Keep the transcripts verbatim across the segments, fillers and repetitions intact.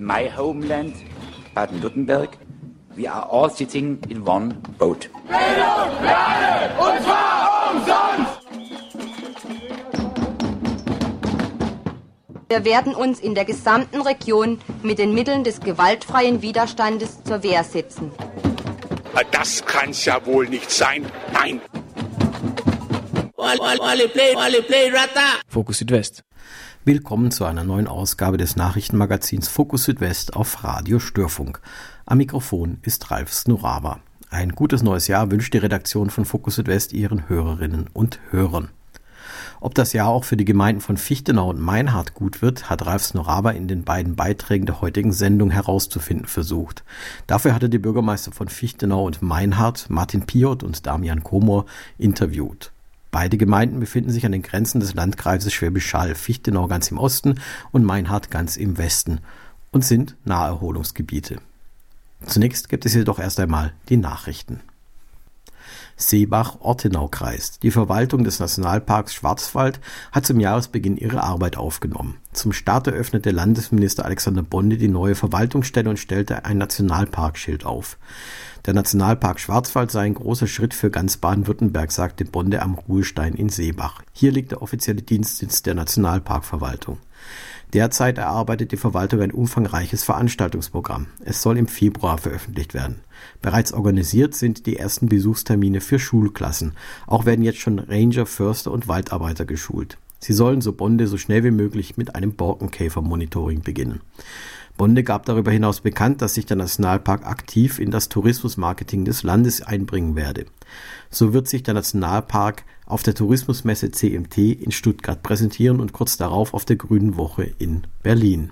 my homeland, Baden-Württemberg, we are all sitting in one boat. Bildung, Lernen, und zwar umsonst! Wir werden uns in der gesamten Region mit den Mitteln des gewaltfreien Widerstandes zur Wehr setzen. Das kann's ja wohl nicht sein. Nein! Fokus Südwest. Willkommen zu einer neuen Ausgabe des Nachrichtenmagazins Fokus Südwest auf Radio Störfunk. Am Mikrofon ist Ralf Snurava. Ein gutes neues Jahr wünscht die Redaktion von Fokus Südwest ihren Hörerinnen und Hörern. Ob das Jahr auch für die Gemeinden von Fichtenau und Meinhardt gut wird, hat Ralf Snurava in den beiden Beiträgen der heutigen Sendung herauszufinden versucht. Dafür hatte die Bürgermeister von Fichtenau und Meinhardt, Martin Piot und Damian Komor, interviewt. Beide Gemeinden befinden sich an den Grenzen des Landkreises Schwäbisch Hall, Fichtenau ganz im Osten und Meinhardt ganz im Westen und sind Naherholungsgebiete. Zunächst gibt es jedoch erst einmal die Nachrichten. Seebach-Ortenau-Kreis. Die Verwaltung des Nationalparks Schwarzwald hat zum Jahresbeginn ihre Arbeit aufgenommen. Zum Start eröffnete Landesminister Alexander Bonde die neue Verwaltungsstelle und stellte ein Nationalparkschild auf. Der Nationalpark Schwarzwald sei ein großer Schritt für ganz Baden-Württemberg, sagte Bonde am Ruhestein in Seebach. Hier liegt der offizielle Dienstsitz der Nationalparkverwaltung. Derzeit erarbeitet die Verwaltung ein umfangreiches Veranstaltungsprogramm. Es soll im Februar veröffentlicht werden. Bereits organisiert sind die ersten Besuchstermine für Schulklassen. Auch werden jetzt schon Ranger, Förster und Waldarbeiter geschult. Sie sollen, so Bonde, so schnell wie möglich mit einem Borkenkäfer-Monitoring beginnen. Bonde gab darüber hinaus bekannt, dass sich der Nationalpark aktiv in das Tourismusmarketing des Landes einbringen werde. So wird sich der Nationalpark auf der Tourismusmesse C M T in Stuttgart präsentieren und kurz darauf auf der Grünen Woche in Berlin.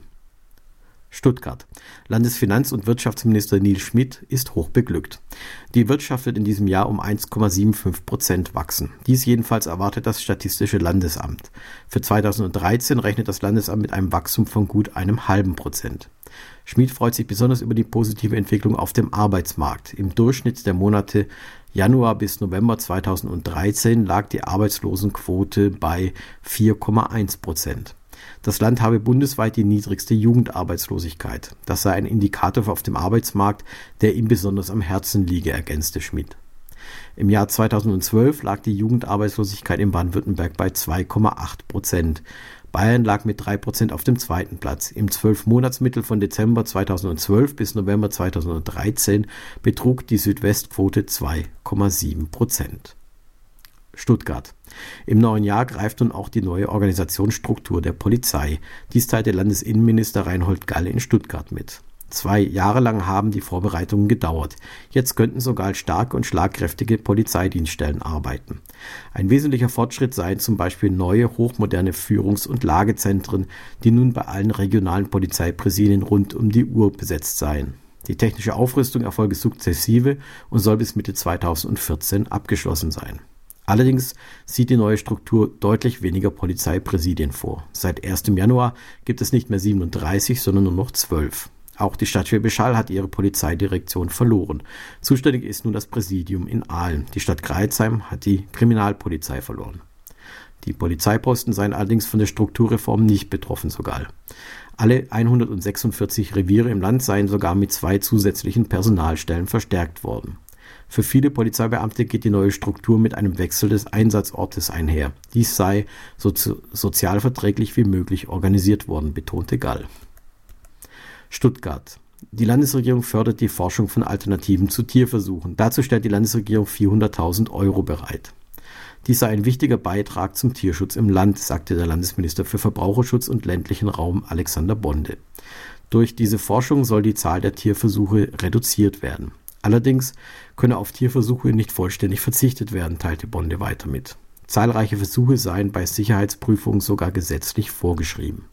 Stuttgart. Landesfinanz- und Wirtschaftsminister Nils Schmidt ist hochbeglückt. Die Wirtschaft wird in diesem Jahr um eins Komma fünfundsiebzig Prozent wachsen. Dies jedenfalls erwartet das Statistische Landesamt. Für zweitausenddreizehn rechnet das Landesamt mit einem Wachstum von gut einem halben Prozent. Schmidt freut sich besonders über die positive Entwicklung auf dem Arbeitsmarkt. Im Durchschnitt der Monate Januar bis November zweitausenddreizehn lag die Arbeitslosenquote bei vier Komma eins Prozent. Das Land habe bundesweit die niedrigste Jugendarbeitslosigkeit. Das sei ein Indikator auf dem Arbeitsmarkt, der ihm besonders am Herzen liege, ergänzte Schmidt. Im Jahr zweitausendzwölf lag die Jugendarbeitslosigkeit in Baden-Württemberg bei zwei Komma acht Prozent. Bayern lag mit drei Prozent auf dem zweiten Platz. Im zwölf-Monatsmittel von Dezember zweitausendzwölf bis November zweitausenddreizehn betrug die Südwestquote zwei Komma sieben Prozent. Stuttgart. Im neuen Jahr greift nun auch die neue Organisationsstruktur der Polizei. Dies teilte Landesinnenminister Reinhold Galle in Stuttgart mit. Zwei Jahre lang haben die Vorbereitungen gedauert. Jetzt könnten sogar starke und schlagkräftige Polizeidienststellen arbeiten. Ein wesentlicher Fortschritt seien zum Beispiel neue, hochmoderne Führungs- und Lagezentren, die nun bei allen regionalen Polizeipräsidien rund um die Uhr besetzt seien. Die technische Aufrüstung erfolge sukzessive und soll bis Mitte zweitausendvierzehn abgeschlossen sein. Allerdings sieht die neue Struktur deutlich weniger Polizeipräsidien vor. Seit ersten Januar gibt es nicht mehr siebenunddreißig, sondern nur noch zwölf. Auch die Stadt Schwäbisch Hall hat ihre Polizeidirektion verloren. Zuständig ist nun das Präsidium in Aalen. Die Stadt Greizheim hat die Kriminalpolizei verloren. Die Polizeiposten seien allerdings von der Strukturreform nicht betroffen, so Gall. Alle hundertsechsundvierzig Reviere im Land seien sogar mit zwei zusätzlichen Personalstellen verstärkt worden. Für viele Polizeibeamte geht die neue Struktur mit einem Wechsel des Einsatzortes einher. Dies sei so sozialverträglich wie möglich organisiert worden, betonte Gall. Stuttgart. Die Landesregierung fördert die Forschung von Alternativen zu Tierversuchen. Dazu stellt die Landesregierung vierhunderttausend Euro bereit. Dies sei ein wichtiger Beitrag zum Tierschutz im Land, sagte der Landesminister für Verbraucherschutz und ländlichen Raum Alexander Bonde. Durch diese Forschung soll die Zahl der Tierversuche reduziert werden. Allerdings könne auf Tierversuche nicht vollständig verzichtet werden, teilte Bonde weiter mit. Zahlreiche Versuche seien bei Sicherheitsprüfungen sogar gesetzlich vorgeschrieben.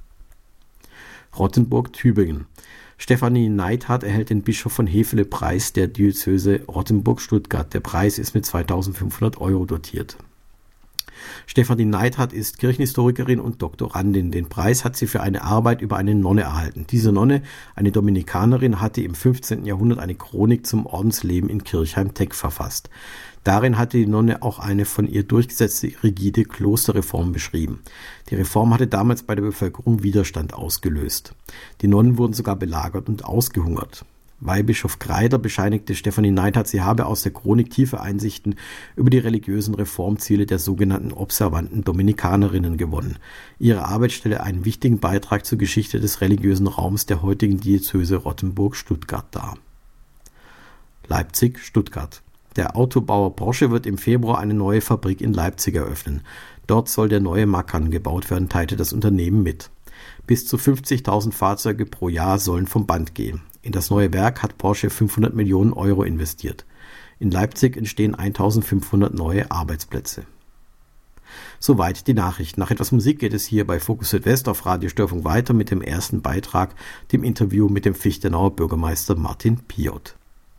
Rottenburg-Tübingen. Stefanie Neidhardt erhält den Bischof von Hefele-Preis der Diözese Rottenburg-Stuttgart. Der Preis ist mit zweitausendfünfhundert Euro dotiert. Stefanie Neidhardt ist Kirchenhistorikerin und Doktorandin. Den Preis hat sie für eine Arbeit über eine Nonne erhalten. Diese Nonne, eine Dominikanerin, hatte im fünfzehnten Jahrhundert eine Chronik zum Ordensleben in Kirchheim-Teck verfasst. Darin hatte die Nonne auch eine von ihr durchgesetzte rigide Klosterreform beschrieben. Die Reform hatte damals bei der Bevölkerung Widerstand ausgelöst. Die Nonnen wurden sogar belagert und ausgehungert. Weihbischof Kreider bescheinigte Stefanie Neithardt, sie habe aus der Chronik tiefe Einsichten über die religiösen Reformziele der sogenannten observanten Dominikanerinnen gewonnen. Ihre Arbeit stelle einen wichtigen Beitrag zur Geschichte des religiösen Raums der heutigen Diözese Rottenburg-Stuttgart dar. Leipzig-Stuttgart. Der Autobauer Porsche wird im Februar eine neue Fabrik in Leipzig eröffnen. Dort soll der neue Macan gebaut werden, teilte das Unternehmen mit. Bis zu fünfzigtausend Fahrzeuge pro Jahr sollen vom Band gehen. In das neue Werk hat Porsche fünfhundert Millionen Euro investiert. In Leipzig entstehen eintausendfünfhundert neue Arbeitsplätze. Soweit die Nachrichten. Nach etwas Musik geht es hier bei Fokus Südwest auf Radio Störfunk weiter mit dem ersten Beitrag, dem Interview mit dem Fichtenauer Bürgermeister Martin Piot.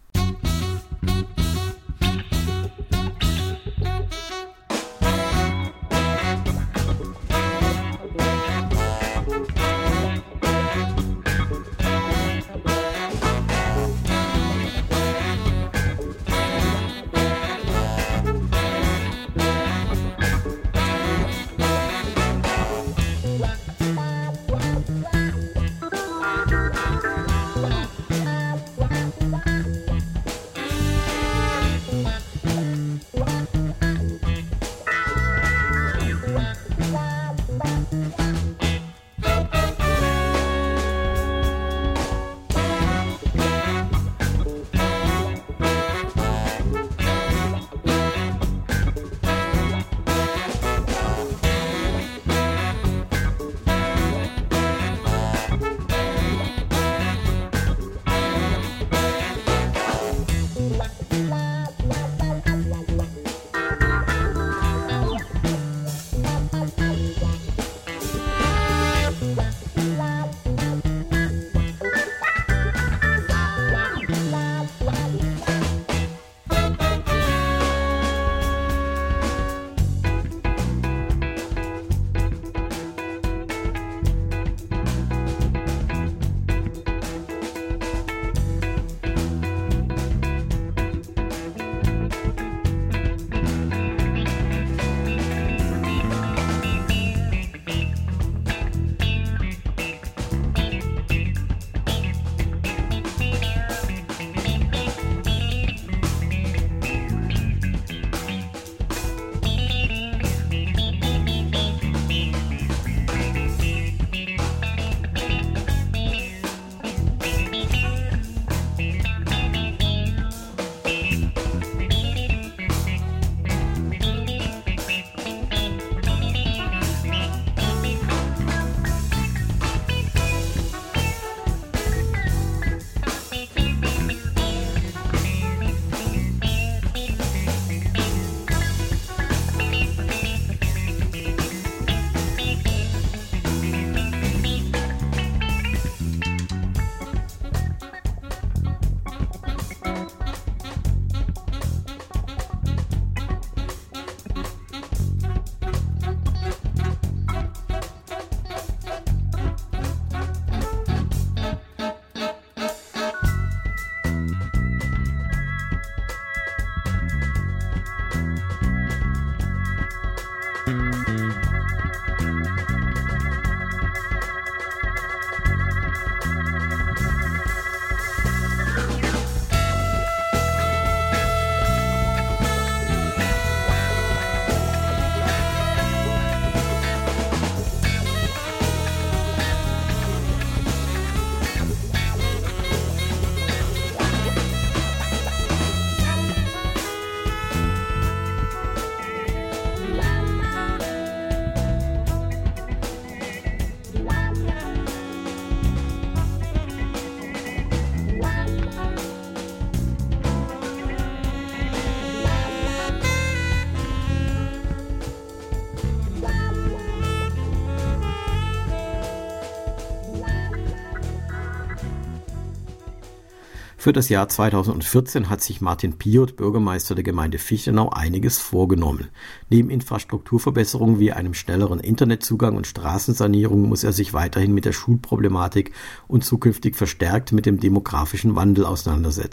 Für das Jahr zweitausendvierzehn hat sich Martin Piot, Bürgermeister der Gemeinde Fichtenau, einiges vorgenommen. Neben Infrastrukturverbesserungen wie einem schnelleren Internetzugang und Straßensanierung muss er sich weiterhin mit der Schulproblematik und zukünftig verstärkt mit dem demografischen Wandel auseinandersetzen.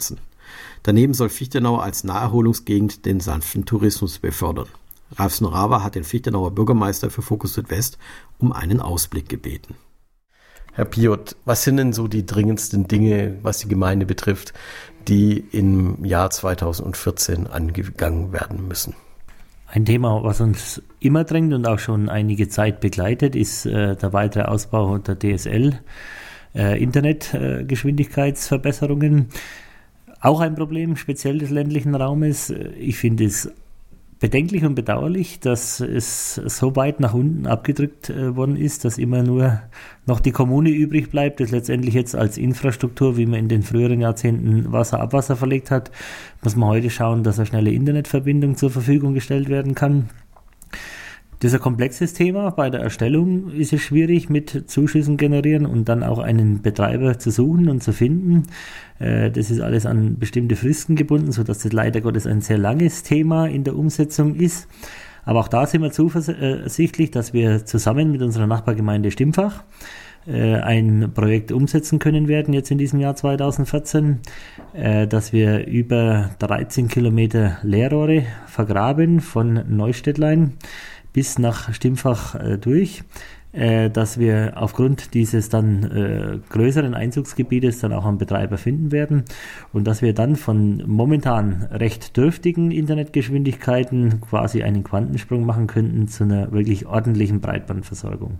Daneben soll Fichtenau als Naherholungsgegend den sanften Tourismus befördern. Ralf Snorawa hat den Fichtenauer Bürgermeister für Fokus Südwest um einen Ausblick gebeten. Herr Piot, was sind denn so die dringendsten Dinge, was die Gemeinde betrifft, die im Jahr zweitausendvierzehn angegangen werden müssen? Ein Thema, was uns immer drängt und auch schon einige Zeit begleitet, ist äh, der weitere Ausbau der D S L, äh, Internetgeschwindigkeitsverbesserungen. Äh, auch ein Problem, speziell des ländlichen Raumes. Ich finde es bedenklich und bedauerlich, dass es so weit nach unten abgedrückt äh, worden ist, dass immer nur noch die Kommune übrig bleibt, das letztendlich jetzt als Infrastruktur, wie man in den früheren Jahrzehnten Wasser ab Wasser verlegt hat, muss man heute schauen, dass eine schnelle Internetverbindung zur Verfügung gestellt werden kann. Das ist ein komplexes Thema. Bei der Erstellung ist es schwierig mit Zuschüssen generieren und dann auch einen Betreiber zu suchen und zu finden. Das ist alles an bestimmte Fristen gebunden, sodass das leider Gottes ein sehr langes Thema in der Umsetzung ist. Aber auch da sind wir zuversichtlich, dass wir zusammen mit unserer Nachbargemeinde Stimpfach ein Projekt umsetzen können werden, jetzt in diesem Jahr zweitausendvierzehn, dass wir über dreizehn Kilometer Leerrohre vergraben von Neustädtlein bis nach Stimpfach äh, durch, äh, dass wir aufgrund dieses dann äh, größeren Einzugsgebietes dann auch einen Betreiber finden werden und dass wir dann von momentan recht dürftigen Internetgeschwindigkeiten quasi einen Quantensprung machen könnten zu einer wirklich ordentlichen Breitbandversorgung.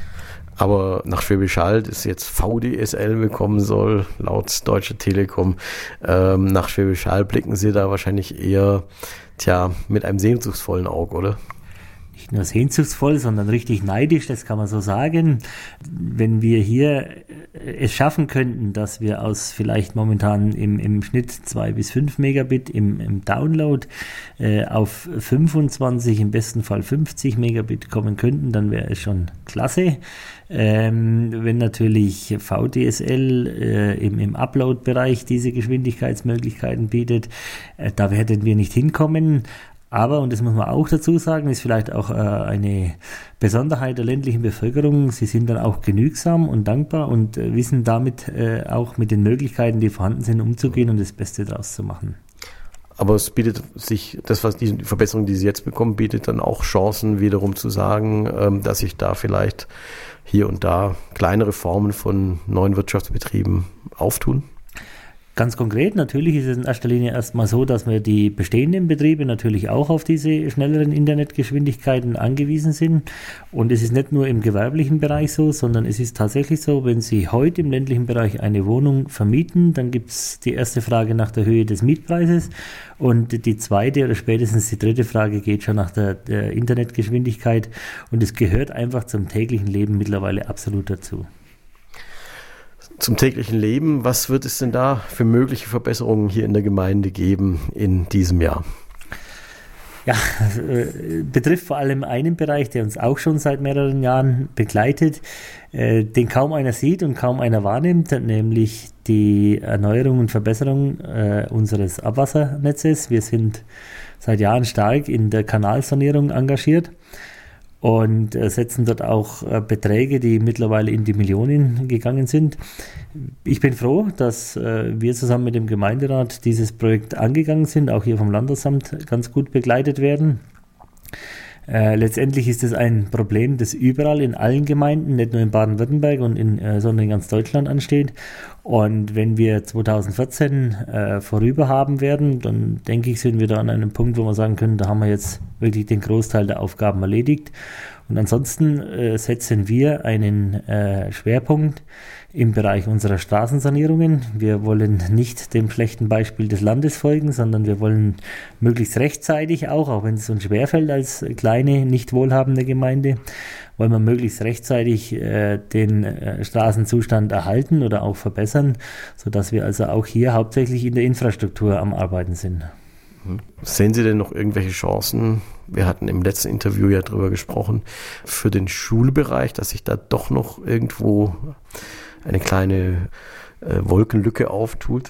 Aber nach Schwäbisch Hall ist jetzt V D S L bekommen soll, laut Deutsche Telekom. Ähm, nach Schwäbisch Hall blicken Sie da wahrscheinlich eher, tja, mit einem sehnsuchtsvollen Auge, oder? Nicht nur sehnsuchtsvoll, sondern richtig neidisch, das kann man so sagen. Wenn wir hier es schaffen könnten, dass wir aus vielleicht momentan im, im Schnitt zwei bis fünf Megabit im, im Download äh, auf fünfundzwanzig, im besten Fall fünfzig Megabit kommen könnten, dann wäre es schon klasse. Ähm, wenn natürlich V D S L äh, im, im Upload-Bereich diese Geschwindigkeitsmöglichkeiten bietet, äh, da werden wir nicht hinkommen. Aber, und das muss man auch dazu sagen, ist vielleicht auch äh, eine Besonderheit der ländlichen Bevölkerung, sie sind dann auch genügsam und dankbar und äh, wissen damit äh, auch mit den Möglichkeiten, die vorhanden sind, umzugehen und das Beste daraus zu machen. Aber es bietet sich, das was die Verbesserung, die Sie jetzt bekommen, bietet dann auch Chancen, wiederum zu sagen, ähm, dass sich da vielleicht hier und da kleinere Formen von neuen Wirtschaftsbetrieben auftun? Ganz konkret, natürlich ist es in erster Linie erstmal so, dass wir die bestehenden Betriebe natürlich auch auf diese schnelleren Internetgeschwindigkeiten angewiesen sind. Und es ist nicht nur im gewerblichen Bereich so, sondern es ist tatsächlich so, wenn Sie heute im ländlichen Bereich eine Wohnung vermieten, dann gibt es die erste Frage nach der Höhe des Mietpreises und die zweite oder spätestens die dritte Frage geht schon nach der, der Internetgeschwindigkeit und es gehört einfach zum täglichen Leben mittlerweile absolut dazu. Zum täglichen Leben, was wird es denn da für mögliche Verbesserungen hier in der Gemeinde geben in diesem Jahr? Ja, äh, betrifft vor allem einen Bereich, der uns auch schon seit mehreren Jahren begleitet, äh, den kaum einer sieht und kaum einer wahrnimmt, nämlich die Erneuerung und Verbesserung äh, unseres Abwassernetzes. Wir sind seit Jahren stark in der Kanalsanierung engagiert und äh, setzen dort auch äh, Beträge, die mittlerweile in die Millionen gegangen sind. Ich bin froh, dass äh, wir zusammen mit dem Gemeinderat dieses Projekt angegangen sind, auch hier vom Landratsamt ganz gut begleitet werden. Äh, letztendlich ist es ein Problem, das überall in allen Gemeinden, nicht nur in Baden-Württemberg, und in, äh, sondern in ganz Deutschland ansteht. Und wenn wir zweitausendvierzehn äh, vorüber haben werden, dann denke ich, sind wir da an einem Punkt, wo wir sagen können, da haben wir jetzt wirklich den Großteil der Aufgaben erledigt. Und ansonsten äh, setzen wir einen äh, Schwerpunkt im Bereich unserer Straßensanierungen. Wir wollen nicht dem schlechten Beispiel des Landes folgen, sondern wir wollen möglichst rechtzeitig auch, auch wenn es uns schwerfällt als kleine, nicht wohlhabende Gemeinde, wollen wir möglichst rechtzeitig äh, den äh, Straßenzustand erhalten oder auch verbessern, sodass wir also auch hier hauptsächlich in der Infrastruktur am Arbeiten sind. Sehen Sie denn noch irgendwelche Chancen? Wir hatten im letzten Interview ja drüber gesprochen, für den Schulbereich, dass sich da doch noch irgendwo eine kleine äh, Wolkenlücke auftut?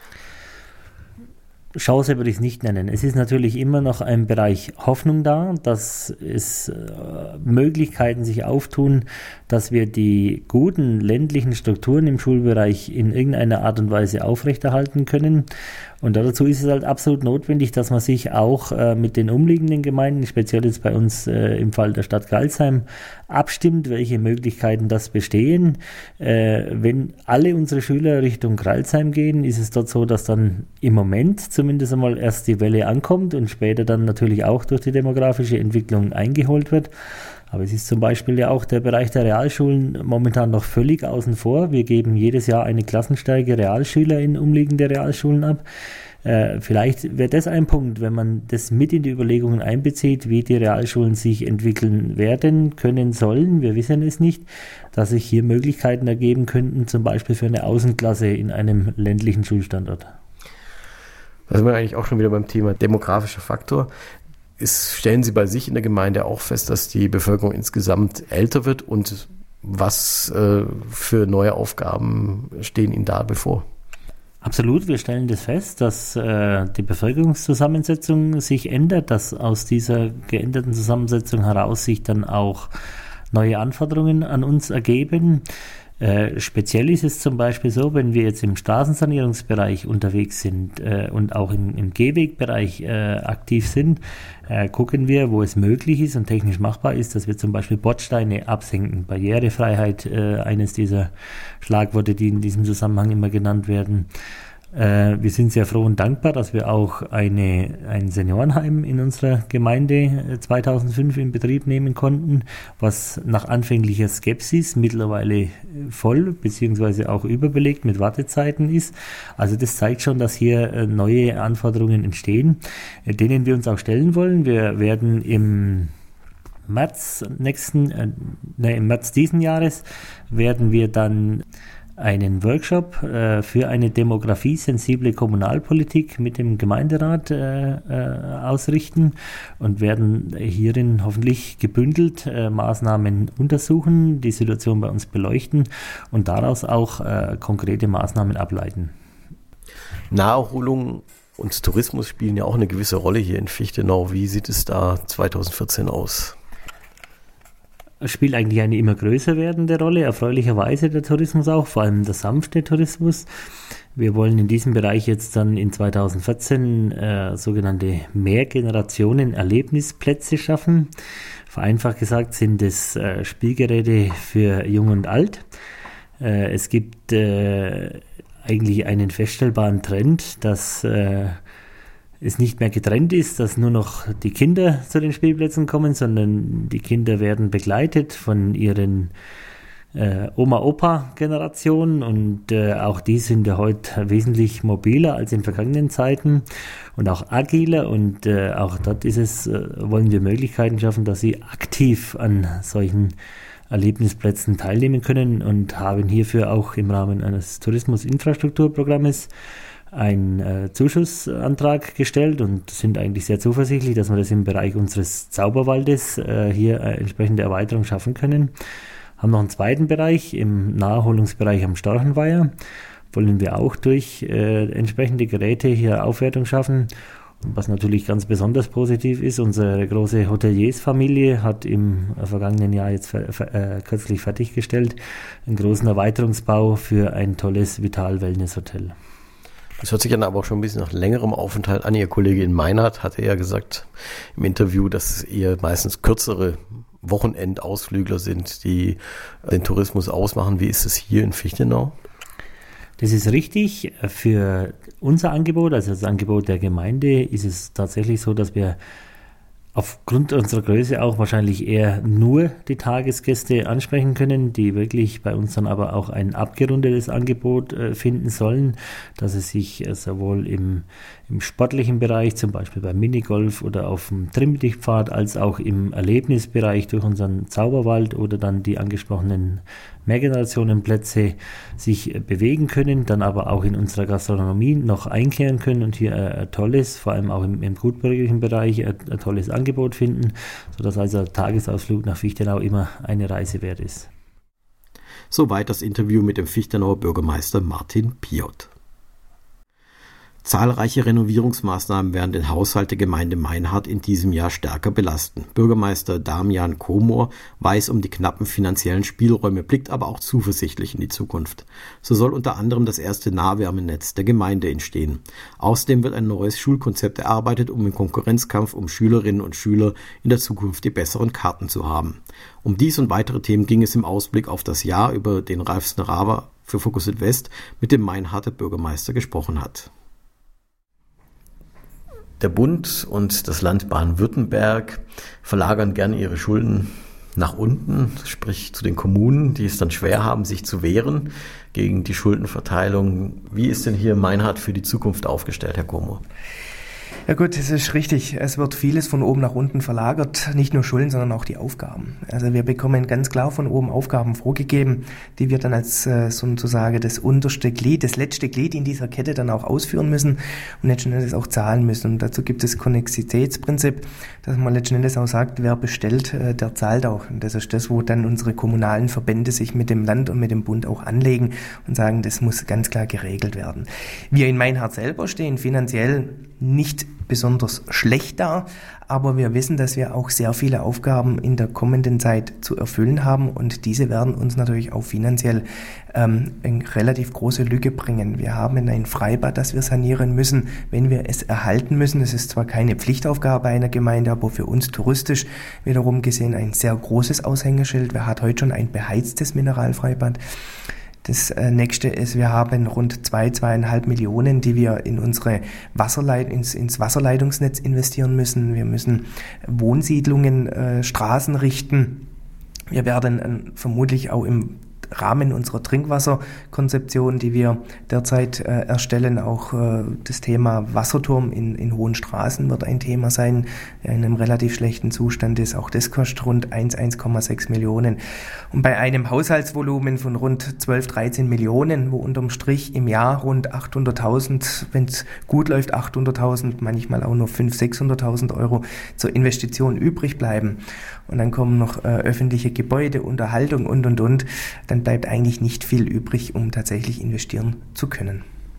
Chance würde ich es nicht nennen. Es ist natürlich immer noch ein Bereich Hoffnung da, dass es äh, Möglichkeiten sich auftun, dass wir die guten ländlichen Strukturen im Schulbereich in irgendeiner Art und Weise aufrechterhalten können. Und dazu ist es halt absolut notwendig, dass man sich auch äh, mit den umliegenden Gemeinden, speziell jetzt bei uns äh, im Fall der Stadt Crailsheim, abstimmt, welche Möglichkeiten das bestehen. Äh, wenn alle unsere Schüler Richtung Crailsheim gehen, ist es dort so, dass dann im Moment zumindest einmal erst die Welle ankommt und später dann natürlich auch durch die demografische Entwicklung eingeholt wird. Aber es ist zum Beispiel ja auch der Bereich der Realschulen momentan noch völlig außen vor. Wir geben jedes Jahr eine Klassenstärke Realschüler in umliegende Realschulen ab. Äh, vielleicht wäre das ein Punkt, wenn man das mit in die Überlegungen einbezieht, wie die Realschulen sich entwickeln werden, können, sollen, wir wissen es nicht, dass sich hier Möglichkeiten ergeben könnten, zum Beispiel für eine Außenklasse in einem ländlichen Schulstandort. Da sind wir eigentlich auch schon wieder beim Thema demografischer Faktor. Ist, stellen Sie bei sich in der Gemeinde auch fest, dass die Bevölkerung insgesamt älter wird und was äh, für neue Aufgaben stehen Ihnen da bevor? Absolut, wir stellen das fest, dass äh, die Bevölkerungszusammensetzung sich ändert, dass aus dieser geänderten Zusammensetzung heraus sich dann auch neue Anforderungen an uns ergeben. Äh, speziell ist es zum Beispiel so, wenn wir jetzt im Straßensanierungsbereich unterwegs sind äh, und auch im, im Gehwegbereich äh, aktiv sind, äh, gucken wir, wo es möglich ist und technisch machbar ist, dass wir zum Beispiel Bordsteine absenken. Barrierefreiheit, äh, eines dieser Schlagworte, die in diesem Zusammenhang immer genannt werden. Äh, wir sind sehr froh und dankbar, dass wir auch eine, ein Seniorenheim in unserer Gemeinde zweitausendfünf in Betrieb nehmen konnten, was nach anfänglicher Skepsis mittlerweile voll bzw. auch überbelegt mit Wartezeiten ist. Also das zeigt schon, dass hier äh, neue Anforderungen entstehen, äh, denen wir uns auch stellen wollen. Wir werden im März nächsten, äh, ne, im März diesen Jahres werden wir dann einen Workshop äh, für eine demografiesensible Kommunalpolitik mit dem Gemeinderat äh, äh, ausrichten und werden hierin hoffentlich gebündelt äh, Maßnahmen untersuchen, die Situation bei uns beleuchten und daraus auch äh, konkrete Maßnahmen ableiten. Naherholung und Tourismus spielen ja auch eine gewisse Rolle hier in Fichtenau. Wie sieht es da zweitausendvierzehn aus? Spielt eigentlich eine immer größer werdende Rolle, erfreulicherweise der Tourismus auch, vor allem der sanfte Tourismus. Wir wollen in diesem Bereich jetzt dann in zweitausendvierzehn äh, sogenannte Mehrgenerationen-Erlebnisplätze schaffen. Vereinfacht gesagt sind es äh, Spielgeräte für Jung und Alt. Äh, es gibt äh, eigentlich einen feststellbaren Trend, dass äh, es nicht mehr getrennt ist, dass nur noch die Kinder zu den Spielplätzen kommen, sondern die Kinder werden begleitet von ihren äh, Oma-Opa-Generationen und äh, auch die sind ja heute wesentlich mobiler als in vergangenen Zeiten und auch agiler und äh, auch dort ist es, äh, wollen wir Möglichkeiten schaffen, dass sie aktiv an solchen Erlebnisplätzen teilnehmen können und haben hierfür auch im Rahmen eines Tourismusinfrastrukturprogrammes einen äh, Zuschussantrag gestellt und sind eigentlich sehr zuversichtlich, dass wir das im Bereich unseres Zauberwaldes äh, hier äh, entsprechende Erweiterung schaffen können. Haben noch einen zweiten Bereich, im Naherholungsbereich am Storchenweiher, wollen wir auch durch äh, entsprechende Geräte hier Aufwertung schaffen. Und was natürlich ganz besonders positiv ist, unsere große Hoteliersfamilie hat im vergangenen Jahr jetzt ver- ver- äh, kürzlich fertiggestellt einen großen Erweiterungsbau für ein tolles Vital-Wellness-Hotel. Das hört sich dann aber auch schon ein bisschen nach längerem Aufenthalt an. Ihr Kollege in Meinhardt hatte ja gesagt im Interview, dass es eher meistens kürzere Wochenendausflügler sind, die den Tourismus ausmachen. Wie ist es hier in Fichtenau? Das ist richtig. Für unser Angebot, also das Angebot der Gemeinde, ist es tatsächlich so, dass wir aufgrund unserer Größe auch wahrscheinlich eher nur die Tagesgäste ansprechen können, die wirklich bei uns dann aber auch ein abgerundetes Angebot äh, finden sollen, dass es sich äh, sowohl im, im sportlichen Bereich, zum Beispiel beim Minigolf oder auf dem Trimmdichtpfad, als auch im Erlebnisbereich durch unseren Zauberwald oder dann die angesprochenen Mehrgenerationenplätze sich äh, bewegen können, dann aber auch in unserer Gastronomie noch einkehren können und hier äh, ein tolles, vor allem auch im, im gutbürgerlichen Bereich, äh, ein tolles Angebot finden, sodass also ein Tagesausflug nach Fichtenau immer eine Reise wert ist. Soweit das Interview mit dem Fichtenauer Bürgermeister Martin Piot. Zahlreiche Renovierungsmaßnahmen werden den Haushalt der Gemeinde Meinhardt in diesem Jahr stärker belasten. Bürgermeister Damian Komor weiß um die knappen finanziellen Spielräume, blickt aber auch zuversichtlich in die Zukunft. So soll unter anderem das erste Nahwärmenetz der Gemeinde entstehen. Außerdem wird ein neues Schulkonzept erarbeitet, um im Konkurrenzkampf um Schülerinnen und Schüler in der Zukunft die besseren Karten zu haben. Um dies und weitere Themen ging es im Ausblick auf das Jahr, über den Ralf Snerawa für Fokus Südwest mit dem Meinhardter Bürgermeister gesprochen hat. Der Bund und das Land Baden-Württemberg verlagern gerne ihre Schulden nach unten, sprich zu den Kommunen, die es dann schwer haben, sich zu wehren gegen die Schuldenverteilung. Wie ist denn hier Meinhardt für die Zukunft aufgestellt, Herr Komor? Ja gut, das ist richtig. Es wird vieles von oben nach unten verlagert, nicht nur Schulden, sondern auch die Aufgaben. Also wir bekommen ganz klar von oben Aufgaben vorgegeben, die wir dann als äh, sozusagen das unterste Glied, das letzte Glied in dieser Kette dann auch ausführen müssen und letzten Endes auch zahlen müssen. Und dazu gibt es Konnexitätsprinzip, dass man letzten Endes auch sagt, wer bestellt, äh, der zahlt auch. Und das ist das, wo dann unsere kommunalen Verbände sich mit dem Land und mit dem Bund auch anlegen und sagen, das muss ganz klar geregelt werden. Wir in Meinhardt selber stehen finanziell nicht besonders schlecht da, aber wir wissen, dass wir auch sehr viele Aufgaben in der kommenden Zeit zu erfüllen haben und diese werden uns natürlich auch finanziell ähm, eine relativ große Lücke bringen. Wir haben ein Freibad, das wir sanieren müssen, wenn wir es erhalten müssen. Das ist zwar keine Pflichtaufgabe einer Gemeinde, aber für uns touristisch wiederum gesehen ein sehr großes Aushängeschild. Wir haben heute schon ein beheiztes Mineralfreibad. Das nächste ist, wir haben rund zwei, zweieinhalb Millionen, die wir in unsere Wasserleit, ins, ins Wasserleitungsnetz investieren müssen. Wir müssen Wohnsiedlungen, äh, Straßen richten. Wir werden äh, vermutlich auch im Rahmen unserer Trinkwasserkonzeption, die wir derzeit äh, erstellen, auch äh, das Thema Wasserturm in, in hohen Straßen wird ein Thema sein, der in einem relativ schlechten Zustand ist. Auch das kostet rund eins, eins Komma sechs Millionen. Und bei einem Haushaltsvolumen von rund zwölf, dreizehn Millionen, wo unterm Strich im Jahr rund achthunderttausend, wenn es gut läuft, achthunderttausend, manchmal auch nur fünfhunderttausend, sechshunderttausend Euro zur Investition übrig bleiben. Und dann kommen noch äh, öffentliche Gebäude, Unterhaltung und, und, und. Dann bleibt eigentlich nicht viel übrig, um tatsächlich investieren zu können.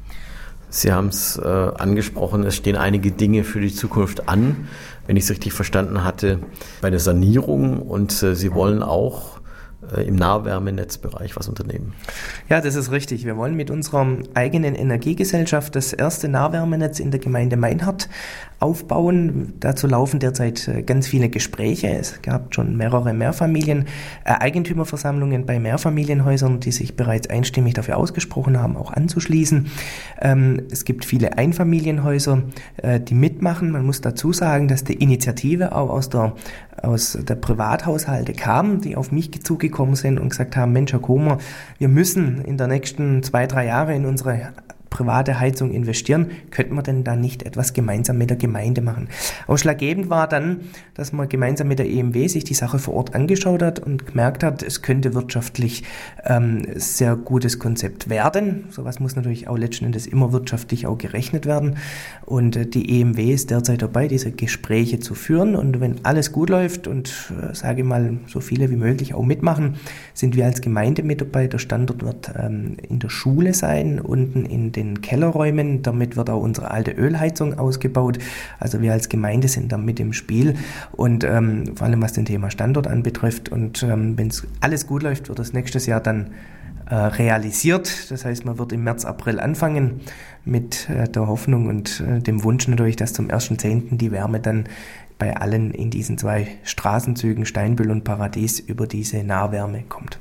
Sie haben es äh, angesprochen, es stehen einige Dinge für die Zukunft an, wenn ich es richtig verstanden hatte, bei der Sanierung und äh, Sie wollen auch äh, im Nahwärmenetzbereich was unternehmen. Ja, das ist richtig. Wir wollen mit unserer eigenen Energiegesellschaft das erste Nahwärmenetz in der Gemeinde Meinhardt aufbauen. Dazu laufen derzeit ganz viele Gespräche. Es gab schon mehrere Mehrfamilien, äh, Eigentümerversammlungen bei Mehrfamilienhäusern, die sich bereits einstimmig dafür ausgesprochen haben, auch anzuschließen. Ähm, es gibt viele Einfamilienhäuser, äh, die mitmachen. Man muss dazu sagen, dass die Initiative auch aus der, aus der Privathaushalte kam, die auf mich zugekommen sind und gesagt haben, Mensch, Herr Komor, wir müssen in der nächsten zwei, drei Jahre in unsere private Heizung investieren, könnten wir denn da nicht etwas gemeinsam mit der Gemeinde machen? Ausschlaggebend war dann, dass man gemeinsam mit der E M W sich die Sache vor Ort angeschaut hat und gemerkt hat, es könnte wirtschaftlich ähm, sehr gutes Konzept werden. Sowas muss natürlich auch letzten Endes immer wirtschaftlich auch gerechnet werden. Und äh, die E M W ist derzeit dabei, diese Gespräche zu führen. Und wenn alles gut läuft und, äh, sage ich mal, so viele wie möglich auch mitmachen, sind wir als Gemeinde mit dabei. Der Standort wird ähm, in der Schule sein, unten in den Kellerräumen. Damit wird auch unsere alte Ölheizung ausgebaut. Also wir als Gemeinde sind da mit im Spiel und ähm, vor allem was den Thema Standort anbetrifft. Und ähm, wenn es alles gut läuft, wird das nächstes Jahr dann äh, realisiert. Das heißt, man wird im März, April anfangen mit äh, der Hoffnung und äh, dem Wunsch natürlich, dass zum ersten zehnten die Wärme dann bei allen in diesen zwei Straßenzügen Steinbüll und Paradies über diese Nahwärme kommt.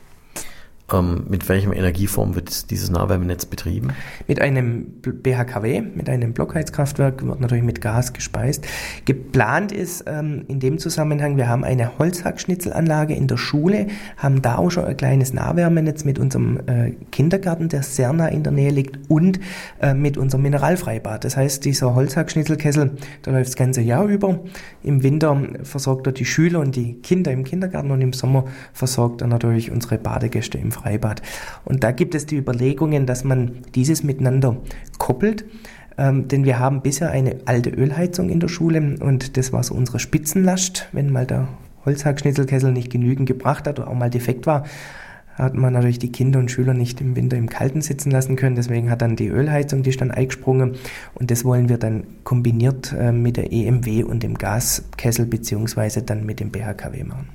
Ähm, mit welchem Energieform wird dieses Nahwärmenetz betrieben? Mit einem B H K W, mit einem Blockheizkraftwerk, wird natürlich mit Gas gespeist. Geplant ist ähm, in dem Zusammenhang, wir haben eine Holzhackschnitzelanlage in der Schule, haben da auch schon ein kleines Nahwärmenetz mit unserem äh, Kindergarten, der sehr nah in der Nähe liegt, und äh, mit unserem Mineralfreibad. Das heißt, dieser Holzhackschnitzelkessel, der läuft das ganze Jahr über. Im Winter versorgt er die Schüler und die Kinder im Kindergarten und im Sommer versorgt er natürlich unsere Badegäste im Freibad. Und da gibt es die Überlegungen, dass man dieses miteinander koppelt, ähm, denn wir haben bisher eine alte Ölheizung in der Schule und das war so unsere Spitzenlast, wenn mal der Holzhackschnitzelkessel nicht genügend gebracht hat oder auch mal defekt war, hat man natürlich die Kinder und Schüler nicht im Winter im Kalten sitzen lassen können. Deswegen hat dann die Ölheizung, die ist dann eingesprungen. Und das wollen wir dann kombiniert äh, mit der E M W und dem Gaskessel beziehungsweise dann mit dem B H K W machen.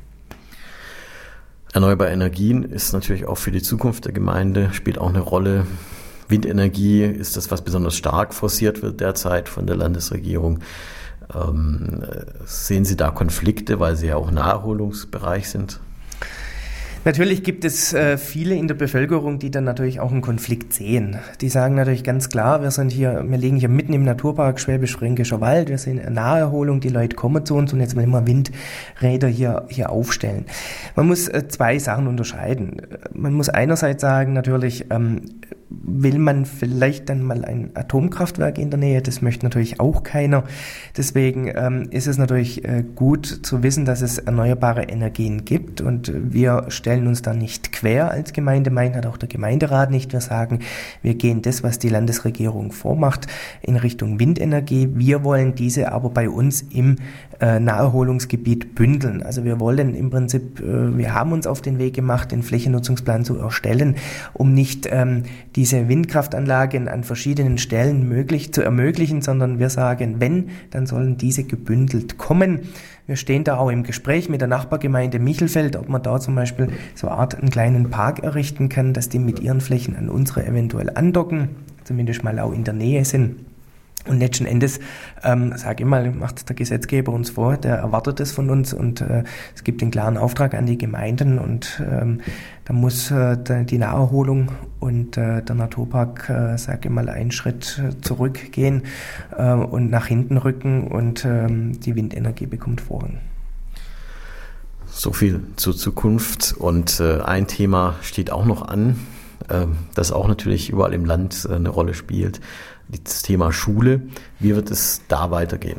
Erneuerbare Energien ist natürlich auch für die Zukunft der Gemeinde, spielt auch eine Rolle. Windenergie ist das, was besonders stark forciert wird derzeit von der Landesregierung. Ähm, sehen Sie da Konflikte, weil Sie ja auch im Naherholungsbereich sind? Natürlich gibt es äh, viele in der Bevölkerung, die dann natürlich auch einen Konflikt sehen. Die sagen natürlich ganz klar, wir sind hier, wir liegen hier mitten im Naturpark Schwäbisch-Fränkischer Wald, wir sind in Naherholung, die Leute kommen zu uns und jetzt wollen wir Windräder hier, hier aufstellen. Man muss äh, zwei Sachen unterscheiden. Man muss einerseits sagen, natürlich ähm, will man vielleicht dann mal ein Atomkraftwerk in der Nähe, das möchte natürlich auch keiner. Deswegen ähm, ist es natürlich äh, gut zu wissen, dass es erneuerbare Energien gibt und wir stellen uns da nicht quer als Gemeinde Meinhard, auch der Gemeinderat nicht. Wir sagen, wir gehen das, was die Landesregierung vormacht, in Richtung Windenergie. Wir wollen diese aber bei uns im äh, Naherholungsgebiet bündeln. Also wir wollen im Prinzip, äh, wir haben uns auf den Weg gemacht, den Flächennutzungsplan zu erstellen, um nicht ähm, diese Windkraftanlagen an verschiedenen Stellen möglich zu ermöglichen, sondern wir sagen, wenn, dann sollen diese gebündelt kommen. Wir stehen da auch im Gespräch mit der Nachbargemeinde Michelfeld, ob man da zum Beispiel so eine Art einen kleinen Park errichten kann, dass die mit ihren Flächen an unsere eventuell andocken, zumindest mal auch in der Nähe sind. Und letzten Endes, ähm, sage ich mal, macht der Gesetzgeber uns vor, der erwartet es von uns und äh, es gibt den klaren Auftrag an die Gemeinden und ähm, da muss äh, die Naherholung und äh, der Naturpark, äh, sage ich mal, einen Schritt zurückgehen äh, und nach hinten rücken und ähm, die Windenergie bekommt Vorrang. So viel zur Zukunft und äh, ein Thema steht auch noch an, äh, das auch natürlich überall im Land äh, eine Rolle spielt. Das Thema Schule. Wie wird es da weitergehen?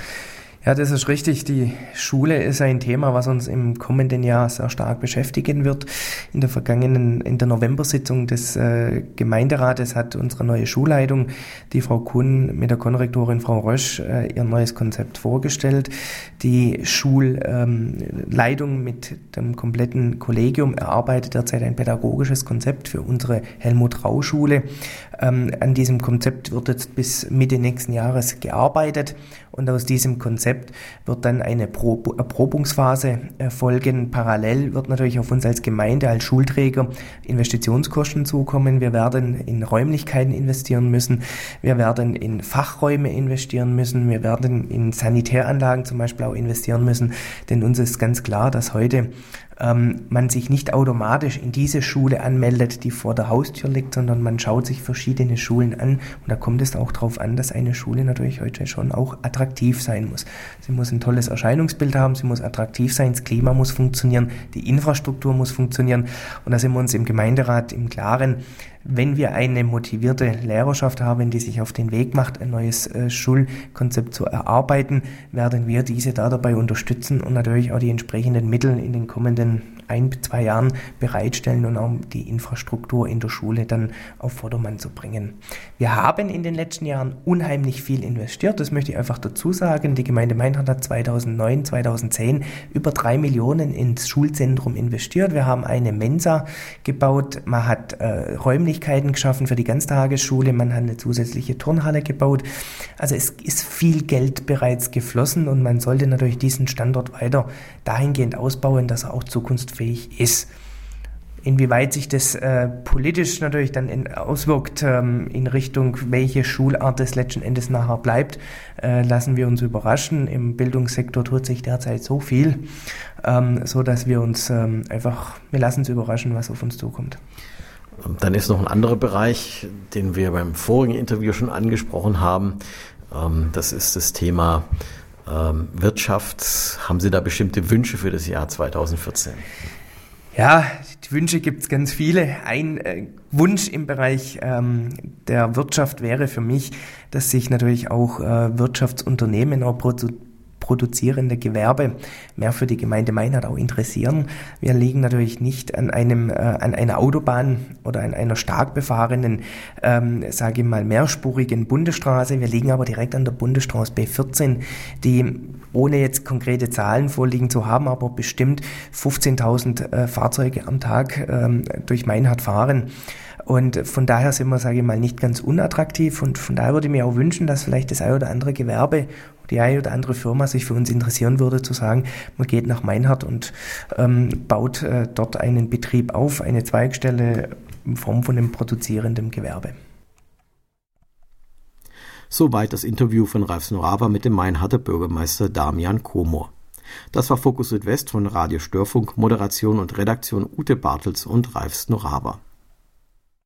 Ja, das ist richtig. Die Schule ist ein Thema, was uns im kommenden Jahr sehr stark beschäftigen wird. In der vergangenen, in der November-Sitzung des äh, Gemeinderates hat unsere neue Schulleitung, die Frau Kuhn mit der Konrektorin Frau Rösch, äh, ihr neues Konzept vorgestellt. Die Schulleitung ähm, mit dem kompletten Kollegium erarbeitet derzeit ein pädagogisches Konzept für unsere Helmut-Rau-Schule. Ähm, an diesem Konzept wird jetzt bis Mitte nächsten Jahres gearbeitet und aus diesem Konzept wird dann eine Prob- Erprobungsphase folgen. Parallel wird natürlich auf uns als Gemeinde, als Schulträger Investitionskosten zukommen. Wir werden in Räumlichkeiten investieren müssen. Wir werden in Fachräume investieren müssen. Wir werden in Sanitäranlagen zum Beispiel auch investieren müssen. Denn uns ist ganz klar, dass heute ähm, man sich nicht automatisch in diese Schule anmeldet, die vor der Haustür liegt, sondern man schaut sich verschiedene Schulen an. Und da kommt es auch darauf an, dass eine Schule natürlich heute schon auch attraktiv sein muss. Sie muss ein tolles Erscheinungsbild haben, sie muss attraktiv sein, das Klima muss funktionieren, die Infrastruktur muss funktionieren. Und da sind wir uns im Gemeinderat im Klaren, wenn wir eine motivierte Lehrerschaft haben, die sich auf den Weg macht, ein neues äh, Schulkonzept zu erarbeiten, werden wir diese da dabei unterstützen und natürlich auch die entsprechenden Mittel in den kommenden ein, zwei Jahren bereitstellen und auch die Infrastruktur in der Schule dann auf Vordermann zu bringen. Wir haben in den letzten Jahren unheimlich viel investiert, das möchte ich einfach dazu sagen. Die Gemeinde Meinhard hat zweitausendneun, zweitausendzehn über drei Millionen ins Schulzentrum investiert. Wir haben eine Mensa gebaut, man hat äh, Räumlichkeiten geschaffen für die Ganztagesschule, man hat eine zusätzliche Turnhalle gebaut. Also es ist viel Geld bereits geflossen und man sollte natürlich diesen Standort weiter dahingehend ausbauen, dass er auch zukunftsfähig ist. Inwieweit sich das äh, politisch natürlich dann in, auswirkt ähm, in Richtung, welche Schulart es letzten Endes nachher bleibt, äh, lassen wir uns überraschen. Im Bildungssektor tut sich derzeit so viel, ähm, so dass wir uns ähm, einfach, wir lassen uns überraschen, was auf uns zukommt. Dann ist noch ein anderer Bereich, den wir beim vorigen Interview schon angesprochen haben. Ähm, das ist das Thema ähm, Wirtschaft. Haben Sie da bestimmte Wünsche für das Jahr zweitausendvierzehn? Ja, die Wünsche gibt es ganz viele. Ein äh, Wunsch im Bereich ähm, der Wirtschaft wäre für mich, dass sich natürlich auch äh, Wirtschaftsunternehmen, auch produ- produzierende Gewerbe mehr für die Gemeinde Meinhard auch interessieren. Wir liegen natürlich nicht an einem äh, an einer Autobahn oder an einer stark befahrenen, ähm, sage ich mal, mehrspurigen Bundesstraße. Wir liegen aber direkt an der Bundesstraße B vierzehn, die ohne jetzt konkrete Zahlen vorliegen zu haben, aber bestimmt fünfzehntausend äh, Fahrzeuge am Tag ähm, durch Meinhard fahren. Und von daher sind wir, sage ich mal, nicht ganz unattraktiv. Und von daher würde ich mir auch wünschen, dass vielleicht das ein oder andere Gewerbe, die eine oder andere Firma sich für uns interessieren würde, zu sagen, man geht nach Meinhard und ähm, baut äh, dort einen Betrieb auf, eine Zweigstelle in Form von einem produzierenden Gewerbe. Soweit das Interview von Ralf Snorawa mit dem Meinharder Bürgermeister Damian Komor. Das war Fokus Südwest von Radio Störfunk, Moderation und Redaktion Ute Bartels und Ralf Snorawa.